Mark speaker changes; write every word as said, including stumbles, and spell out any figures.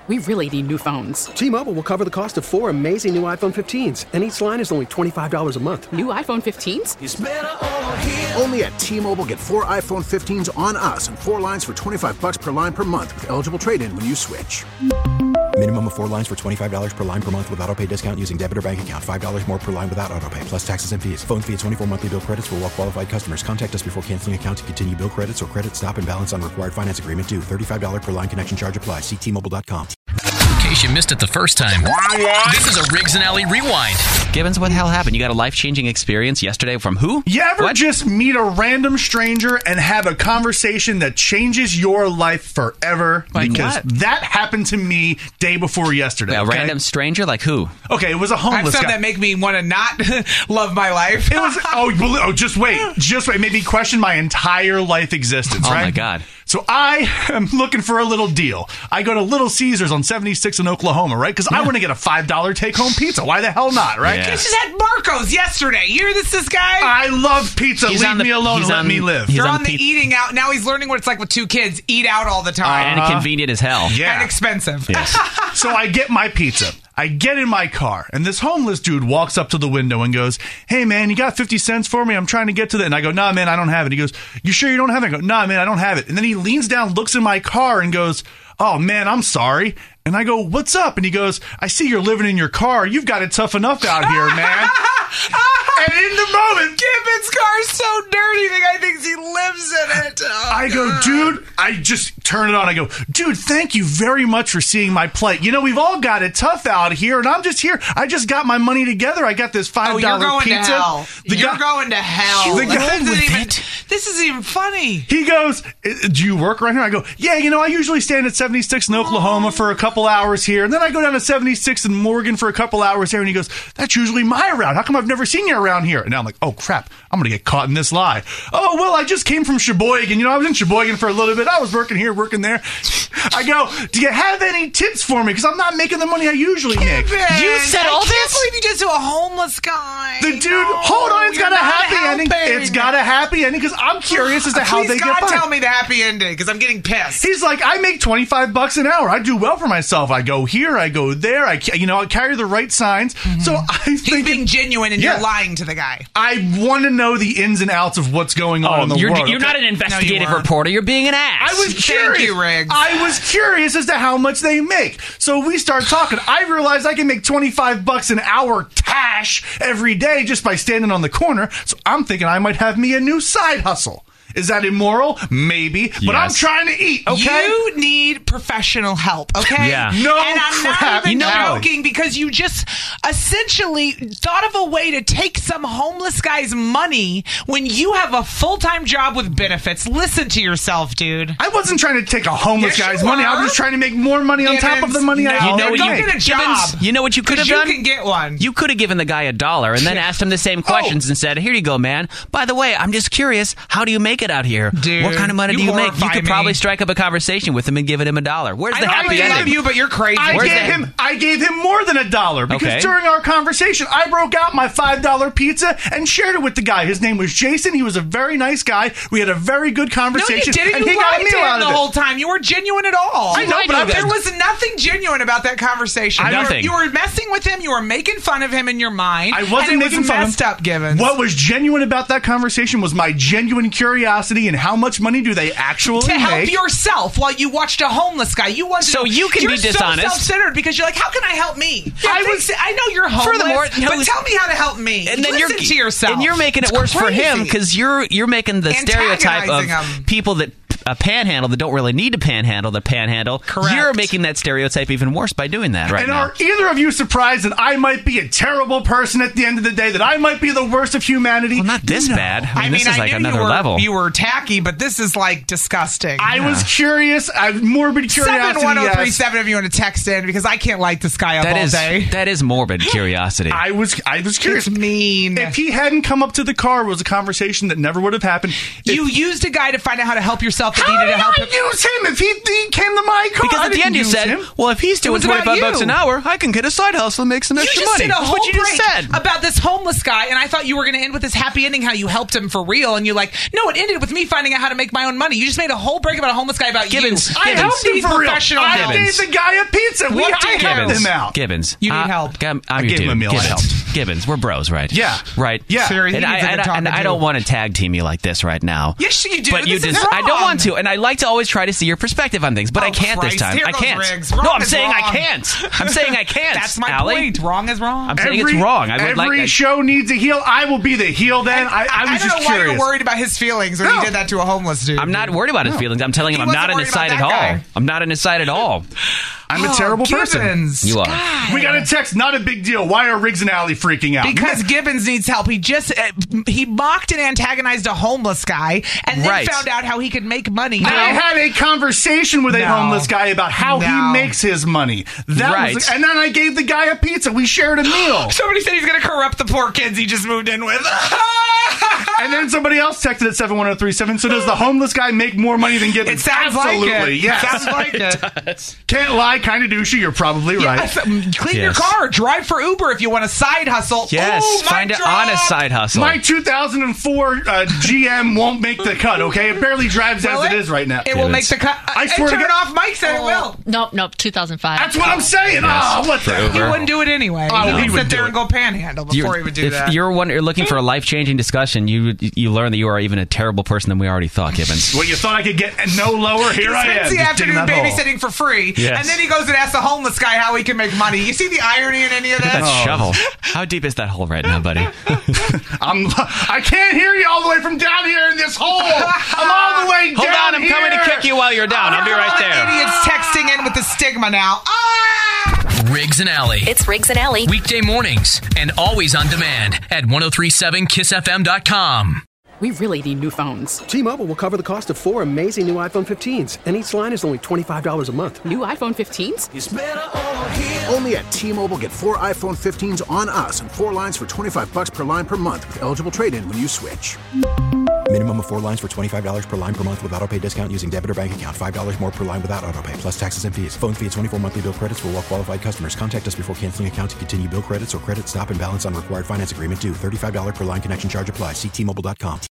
Speaker 1: We really need new phones.
Speaker 2: T-Mobile will cover the cost of four amazing new iPhone fifteens, and each line is only twenty-five dollars a month.
Speaker 1: New iPhone fifteens?
Speaker 3: It's better over here.
Speaker 4: Only at T-Mobile, get four iPhone fifteens on us and four lines for twenty-five dollars per line per month with eligible trade-in when you switch.
Speaker 5: Minimum of four lines for twenty-five dollars per line per month with autopay discount using debit or bank account. five dollars more per line without autopay, plus taxes and fees. Phone fee at twenty-four monthly bill credits for well-qualified customers. Contact us before canceling account to continue bill credits or credit stop and balance on required finance agreement due. thirty-five dollars per line connection charge applies. See T Mobile dot com.
Speaker 6: In case you missed it the first time, this is a Riggs and Alley Rewind.
Speaker 7: Gibbons, what the hell happened? You got a life-changing experience yesterday from who?
Speaker 8: You ever
Speaker 7: What?
Speaker 8: just meet a random stranger and have a conversation that changes your life forever?
Speaker 7: Like
Speaker 8: because
Speaker 7: what?
Speaker 8: that happened to me day before yesterday.
Speaker 7: A
Speaker 8: okay?
Speaker 7: random stranger? Like who?
Speaker 8: Okay, it was a
Speaker 9: I have
Speaker 8: homeless
Speaker 9: some
Speaker 8: guy.
Speaker 9: that make me want to not love my life.
Speaker 8: It was oh, you believe- oh, just wait, just wait. Made me question my entire life existence.
Speaker 7: Oh,
Speaker 8: right?
Speaker 7: my God.
Speaker 8: So I am looking for a little deal. I go to Little Caesars on seventy-six in Oklahoma, right? Because I want to get a five dollar take-home pizza. Why the hell not, right?
Speaker 7: Yeah.
Speaker 9: This is at Marco's yesterday. You hear this, this guy?
Speaker 8: I love pizza.
Speaker 7: He's
Speaker 8: Leave
Speaker 7: on the-
Speaker 8: me alone
Speaker 7: he's
Speaker 8: and let
Speaker 7: on-
Speaker 8: me live.
Speaker 7: he's
Speaker 9: You're
Speaker 7: on
Speaker 9: on the
Speaker 7: pizza.
Speaker 9: eating out. Now he's learning what it's like with two kids. Eat out all the time.
Speaker 7: And convenient as hell.
Speaker 8: Yeah.
Speaker 9: And expensive.
Speaker 7: Yes.
Speaker 8: So I get my pizza. I get in my car, and this homeless dude walks up to the window and goes, "Hey, man, you got fifty cents for me? I'm trying to get to that." And I go, "Nah, man, I don't have it." He goes, "You sure you don't have it?" I go, "Nah, man, I don't have it." And then he leans down, looks in my car, and goes, "Oh, man, I'm sorry." And I go, "What's up?" And he goes, "I see you're living in your car. You've got it tough enough out here, man." And in the moment,
Speaker 9: Gibbons' car's so dirty, the guy thinks he lives in it. Oh,
Speaker 8: I go,
Speaker 9: God.
Speaker 8: "Dude," I just turn it on. I go, "Dude, thank you very much for seeing my plight. You know, we've all got it tough out here, and I'm just here. I just got my money together. I got this
Speaker 9: Oh,
Speaker 8: five
Speaker 9: you're
Speaker 8: dollar
Speaker 9: going
Speaker 8: pizza."
Speaker 9: to hell.
Speaker 8: The
Speaker 9: You're
Speaker 8: guy-
Speaker 9: going to hell.
Speaker 8: The guy
Speaker 9: this,
Speaker 8: with
Speaker 9: isn't even,
Speaker 8: it.
Speaker 9: this isn't even funny.
Speaker 8: He goes, "Do you work right here?" I go, "Yeah, you know, I usually stand at seventy-six in Oklahoma for a couple hours here, and then I go down to seventy-six in Morgan for a couple hours here." And he goes, "That's usually my route. How come I've never seen you around here?" And now I'm like, "Oh, crap. I'm going to get caught in this lie." "Oh, well, I just came from Sheboygan. You know, I was in Sheboygan for a little bit. I was working here, working there." I go, "Do you have any tips for me? Because I'm not making the money I usually make."
Speaker 9: Gibbons,
Speaker 7: You said all
Speaker 9: I can't
Speaker 7: this?
Speaker 9: believe you did to a homeless guy.
Speaker 8: The dude,
Speaker 9: No,
Speaker 8: hold on, it's
Speaker 9: you're
Speaker 8: got a
Speaker 9: not
Speaker 8: happy ending.
Speaker 9: helping.
Speaker 8: It's got a happy ending because I'm curious as to how
Speaker 9: Please,
Speaker 8: they
Speaker 9: God,
Speaker 8: get by.
Speaker 9: tell me the happy ending because I'm getting pissed.
Speaker 8: He's like, "I make twenty-five bucks an hour. I do well for myself. I go here, I go there. I, ca- you know, I carry the right signs." So I
Speaker 9: He's
Speaker 8: think
Speaker 9: being genuine and
Speaker 8: Yeah.
Speaker 9: you're lying to the guy.
Speaker 8: I want to know the ins and outs of what's going on in the
Speaker 7: you're
Speaker 8: world.
Speaker 7: you're not an
Speaker 9: No,
Speaker 7: investigative
Speaker 9: you weren't.
Speaker 7: reporter. You're being an ass.
Speaker 8: I was
Speaker 9: Thank
Speaker 8: curious.
Speaker 9: you, Riggs.
Speaker 8: I was curious as to how much they make. So we start talking. I realized I can make twenty-five bucks an hour cash every day just by standing on the corner. So I'm thinking I might have me a new side hustle. Is that immoral? Maybe. But I'm
Speaker 7: Yes.
Speaker 8: trying to eat, okay?
Speaker 9: You need professional help, okay?
Speaker 7: Yeah.
Speaker 8: No
Speaker 9: And I'm
Speaker 8: crap.
Speaker 9: not even
Speaker 8: You know-
Speaker 9: joking because you just essentially thought of a way to take some homeless guy's money when you have a full-time job with benefits. Listen to yourself, dude.
Speaker 8: I wasn't trying to take a homeless
Speaker 9: Yes,
Speaker 8: guy's
Speaker 9: you
Speaker 8: money. I
Speaker 9: were.
Speaker 8: was just trying to make more money on top of the money
Speaker 9: no,
Speaker 8: I
Speaker 7: You know
Speaker 8: already
Speaker 7: what
Speaker 9: go
Speaker 7: you-
Speaker 8: make.
Speaker 9: get a job.
Speaker 7: Gibbons, you know what you could have
Speaker 9: you
Speaker 7: done?
Speaker 9: can get one.
Speaker 7: You could have given the guy a dollar and then asked him the same questions and said, "Here you go, man. By the way, I'm just curious. How do you make it out here?
Speaker 9: Dude,
Speaker 7: what kind of money
Speaker 9: you
Speaker 7: do you make?" You
Speaker 9: horrify
Speaker 7: could
Speaker 9: me.
Speaker 7: probably strike up a conversation with him and give him a dollar. Where's
Speaker 9: I
Speaker 7: the
Speaker 9: know
Speaker 7: happy
Speaker 9: I
Speaker 7: ending?
Speaker 9: love you, but you're crazy.
Speaker 8: I
Speaker 7: Where's
Speaker 8: gave
Speaker 7: that?
Speaker 8: him I gave him more than a dollar because
Speaker 7: Okay.
Speaker 8: during our conversation I broke out my five dollar pizza and shared it with the guy. His name was Jason. He was a very nice guy. We had a very good
Speaker 9: No,
Speaker 8: conversation.
Speaker 9: you didn't.
Speaker 8: And
Speaker 9: You
Speaker 8: he got a
Speaker 9: lied
Speaker 8: meal
Speaker 9: to
Speaker 8: out
Speaker 9: him
Speaker 8: of
Speaker 9: the
Speaker 8: it.
Speaker 9: whole time. You weren't genuine at all.
Speaker 8: I know, but I'm
Speaker 9: there
Speaker 8: just-
Speaker 9: was nothing genuine about that conversation.
Speaker 8: I
Speaker 9: You were-
Speaker 7: Nothing.
Speaker 9: You were messing with him. You were making fun of him in your mind.
Speaker 8: I wasn't
Speaker 9: and it
Speaker 8: making
Speaker 9: was
Speaker 8: fun of
Speaker 9: messed
Speaker 8: him.
Speaker 9: up, Gibbons.
Speaker 8: What was genuine about that conversation was my genuine curiosity and how much money do they actually
Speaker 9: to help
Speaker 8: make.
Speaker 9: yourself while you watched a homeless guy. You wanted
Speaker 7: So
Speaker 9: to,
Speaker 7: you can
Speaker 9: you're
Speaker 7: be dishonest.
Speaker 9: So self-centered because you're like, how can I help me?
Speaker 8: I
Speaker 9: I
Speaker 8: was-
Speaker 9: I know you're homeless,
Speaker 7: Furthermore, no,
Speaker 9: but tell me how to help me.
Speaker 7: And then
Speaker 9: Listen
Speaker 7: you're
Speaker 9: to yourself.
Speaker 7: and you're making it
Speaker 9: It's
Speaker 7: worse for him
Speaker 9: crazy.
Speaker 7: because you're you're making the stereotype of
Speaker 9: Antagonizing him.
Speaker 7: people that uh, panhandle that don't really need to panhandle the panhandle.
Speaker 9: Correct.
Speaker 7: You're making that stereotype even worse by doing that right
Speaker 8: and
Speaker 7: now.
Speaker 8: are either of you surprised that I might be a terrible person at the end of the day? That I might be the worst of humanity?
Speaker 7: Well, not this
Speaker 8: No.
Speaker 7: bad. I mean,
Speaker 9: I mean,
Speaker 7: this is
Speaker 9: I
Speaker 7: like
Speaker 9: knew
Speaker 7: another
Speaker 9: you were,
Speaker 7: level.
Speaker 9: You were tacky, but this is like disgusting.
Speaker 8: I was curious. I have morbid curiosity.
Speaker 9: Seven one zero three
Speaker 8: yes.
Speaker 9: seven if you want to text in because I can't light this guy up
Speaker 7: that
Speaker 9: all
Speaker 7: is
Speaker 9: day.
Speaker 7: that is morbid curiosity.
Speaker 8: I was I was curious.
Speaker 9: It's mean.
Speaker 8: If he hadn't come up to the car, it was a conversation that never would have happened. If-
Speaker 9: You used a guy to find out how to help yourself that
Speaker 8: How
Speaker 9: needed
Speaker 8: did
Speaker 9: to help
Speaker 8: I
Speaker 9: him.
Speaker 8: use him if he, he came to my car?
Speaker 7: Because
Speaker 8: I
Speaker 7: at the
Speaker 8: didn't
Speaker 7: end you
Speaker 8: use
Speaker 7: said,
Speaker 8: him.
Speaker 7: well, if he's doing
Speaker 9: was about
Speaker 7: twenty-five bucks
Speaker 9: you.
Speaker 7: an hour, I can get a side hustle and make some
Speaker 9: You
Speaker 7: extra
Speaker 9: just
Speaker 7: money.
Speaker 9: did a
Speaker 7: That's
Speaker 9: whole
Speaker 7: what you just
Speaker 9: break
Speaker 7: said.
Speaker 9: about this homeless guy, and I thought you were going to end with this happy ending, how you helped him for real, and you're like, no, it ended with me finding out how to make my own money. You just made a whole break about a homeless guy about
Speaker 7: Gibbons,
Speaker 9: you.
Speaker 8: I
Speaker 7: Gibbons.
Speaker 8: helped him
Speaker 9: need
Speaker 8: for real.
Speaker 9: professional
Speaker 8: I
Speaker 9: help.
Speaker 8: gave the guy a pizza. We,
Speaker 9: What
Speaker 8: I
Speaker 9: did
Speaker 8: helped
Speaker 7: Gibbons,
Speaker 8: him out.
Speaker 7: Gibbons.
Speaker 9: You need
Speaker 7: Uh,
Speaker 9: help.
Speaker 7: I'm,
Speaker 8: I
Speaker 7: I'm your
Speaker 8: gave him
Speaker 7: dude.
Speaker 8: a meal. I
Speaker 7: Gibbons.
Speaker 8: helped.
Speaker 7: Gibbons, we're bros, right?
Speaker 8: Yeah.
Speaker 7: Right.
Speaker 8: Yeah.
Speaker 9: Sure, he
Speaker 7: And, I,
Speaker 9: needs a
Speaker 7: and,
Speaker 9: good
Speaker 7: I, and
Speaker 9: talking
Speaker 7: I
Speaker 9: to.
Speaker 7: don't want to tag team you like this right now.
Speaker 9: Yes, you do.
Speaker 7: But you
Speaker 9: This is
Speaker 7: just, I don't
Speaker 9: wrong.
Speaker 7: want to, and I like to always try to see your perspective on things, but
Speaker 9: Oh,
Speaker 7: I can't
Speaker 9: Christ.
Speaker 7: this time.
Speaker 9: Here
Speaker 7: I
Speaker 9: goes
Speaker 7: can't.
Speaker 9: Riggs.
Speaker 7: No,
Speaker 9: Wrong
Speaker 7: I'm
Speaker 9: is
Speaker 7: saying I
Speaker 9: wrong.
Speaker 7: can't. I'm saying I can't.
Speaker 9: That's my
Speaker 7: Allie.
Speaker 9: point. Wrong is wrong.
Speaker 7: I'm saying it's wrong. I would
Speaker 8: every
Speaker 7: like. I-
Speaker 8: show needs a heel. I will be the heel then. I, I was
Speaker 9: don't
Speaker 8: just
Speaker 9: know why
Speaker 8: curious.
Speaker 9: you're worried about his feelings when
Speaker 8: No.
Speaker 9: he did that to a homeless dude.
Speaker 7: I'm not worried about his feelings. I'm telling him
Speaker 9: He
Speaker 7: I'm not
Speaker 9: wasn't
Speaker 7: on his
Speaker 9: worried
Speaker 7: side at
Speaker 9: about
Speaker 7: all.
Speaker 9: that guy.
Speaker 7: I'm not on his side at all.
Speaker 8: I'm a
Speaker 9: Oh,
Speaker 8: terrible person.
Speaker 9: Gibbons.
Speaker 7: You are.
Speaker 9: God.
Speaker 8: We got a text. Not a big deal. Why are Riggs and Alley freaking out?
Speaker 9: Because Gibbons needs help. He just uh, he mocked and antagonized a homeless guy, and then
Speaker 7: Right.
Speaker 9: found out how he could make money.
Speaker 8: I had a conversation with a
Speaker 9: No.
Speaker 8: homeless guy about how
Speaker 9: No.
Speaker 8: he makes his money. That
Speaker 7: Right.
Speaker 8: was, and then I gave the guy a pizza. We shared a meal.
Speaker 9: Somebody said he's going to corrupt the poor kids he just moved in with.
Speaker 8: And then somebody else texted at seven one zero three seven. So does the homeless guy make more money than Gibbons?
Speaker 9: It sounds
Speaker 8: Absolutely,
Speaker 9: like it.
Speaker 8: yes.
Speaker 9: Sounds like it.
Speaker 8: Can't lie, kind of douchey. You're probably right.
Speaker 9: Yes, um, clean your
Speaker 7: Yes.
Speaker 9: car. Drive for Uber if you want a side hustle.
Speaker 7: Yes,
Speaker 9: Ooh, mic
Speaker 7: find an
Speaker 9: drop.
Speaker 7: honest side hustle.
Speaker 8: My two thousand four uh, G M won't make the cut, okay? It barely drives
Speaker 9: Will
Speaker 8: as it is right now.
Speaker 9: It will make the cut.
Speaker 8: I
Speaker 9: I
Speaker 8: swear to
Speaker 9: turn it
Speaker 8: God-
Speaker 9: off. Mike said it will.
Speaker 3: Nope, nope, two thousand five.
Speaker 8: That's what I'm saying. Oh, what the
Speaker 9: He wouldn't do it anyway.
Speaker 8: Oh,
Speaker 9: he
Speaker 8: he
Speaker 9: would
Speaker 8: would
Speaker 9: sit
Speaker 8: do
Speaker 9: there
Speaker 8: it.
Speaker 9: and go panhandle before
Speaker 7: You're-
Speaker 9: he would do
Speaker 7: if
Speaker 9: that.
Speaker 7: you're one, you're looking for a life changing discussion, you you learn that you are even a terrible person than we already thought, Gibbons.
Speaker 8: Well, you thought I could get no lower? Here
Speaker 9: he
Speaker 8: I am.
Speaker 9: spends the
Speaker 8: just digging
Speaker 9: afternoon
Speaker 8: that hole.
Speaker 9: babysitting for free,
Speaker 7: Yes.
Speaker 9: and then he goes and asks a homeless guy how he can make money. You see the irony in any of
Speaker 7: That
Speaker 9: that?
Speaker 7: shovel. How deep is that hole right now, buddy?
Speaker 8: I'm, I can't hear you all the way from down here in this hole. I'm all the way
Speaker 7: Hold
Speaker 8: down
Speaker 7: on, I'm
Speaker 8: here.
Speaker 7: coming to kick you while you're down. I'll be right there.
Speaker 9: Idiots texting in with the stigma now. Ah!
Speaker 6: Riggs and Alley.
Speaker 10: It's Riggs and Alley.
Speaker 6: Weekday mornings and always on demand at ten thirty-seven kiss f m dot com.
Speaker 1: We really need new phones.
Speaker 2: T-Mobile will cover the cost of four amazing new iPhone fifteens, and each line is only twenty-five dollars a month.
Speaker 1: New iPhone fifteens?
Speaker 4: Only at T-Mobile, get four iPhone fifteens on us and four lines for twenty-five bucks per line per month with eligible trade-in when you switch.
Speaker 5: Minimum of four lines for twenty-five dollars per line per month with autopay discount using debit or bank account. five dollars more per line without autopay, plus taxes and fees. Phone fee at twenty-four monthly bill credits for well-qualified customers. Contact us before canceling account to continue bill credits or credit stop and balance on required finance agreement due. thirty-five dollars per line connection charge applies. See T Mobile dot com.